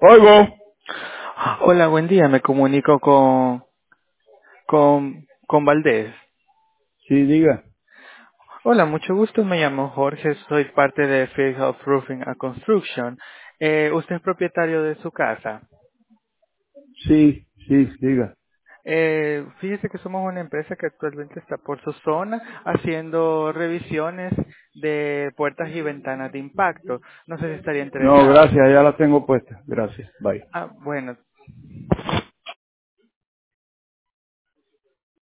Oigo. Hola, buen día. Me comunico con Valdés. Sí, diga. Hola, mucho gusto. Me llamo Jorge. Soy parte de Field of Roofing and Construction. ¿Usted es propietario de su casa? Sí, sí, diga. Fíjese que somos una empresa que actualmente está por su zona haciendo revisiones de puertas y ventanas de impacto. No sé si estaría No, interesado. gracias, ya la tengo puesta. Gracias. Bye. Bueno.